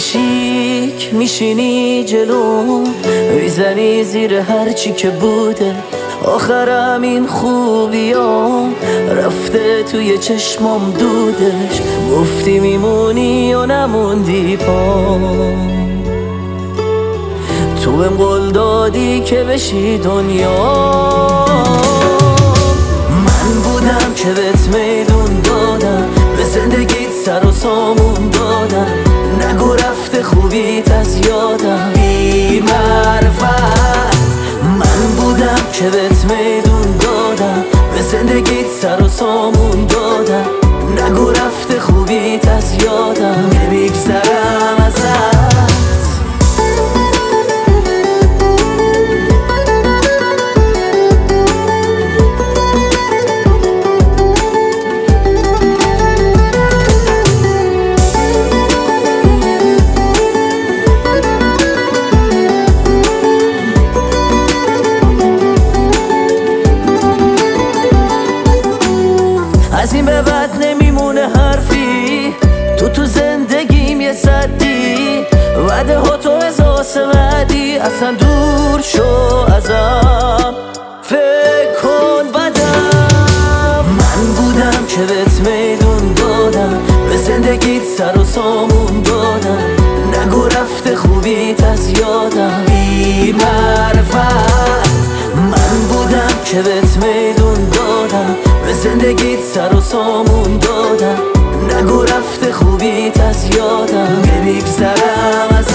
شیک میشینی جلو، میزنی زیر هرچی که بوده. آخرم این خوبیام رفته توی چشمام دودش. گفتی میمونی و نموندی پا، تو بهم قول دادی که بشی دنیا. من بودم که بهت میدون دادم، به زندگیت سر و سامون دادم. نگو رفته خوبیت از یادم بی معرفت. من بودم که بهت میدون دادم، به زندگیت سر و سامون دادم. نگو رفته خوبیت از یادم نمیگذرم ازت. از این به بعد نمیمونه حرفی، تو زندگیم یه صدی. وعده ها تو احساس وعدی، اصلا دور شو ازم، فکر کن بدم. من بودم که بهت میدون دادم، به زندگیت سر و سامون دادم. نگو رفته خوبیت از یادم بی معرفت. من بودم که بهت میدون دادم، به زندگیت سر و سامون دادم. نگو رفته خوبیت از یادم نمیگذرم از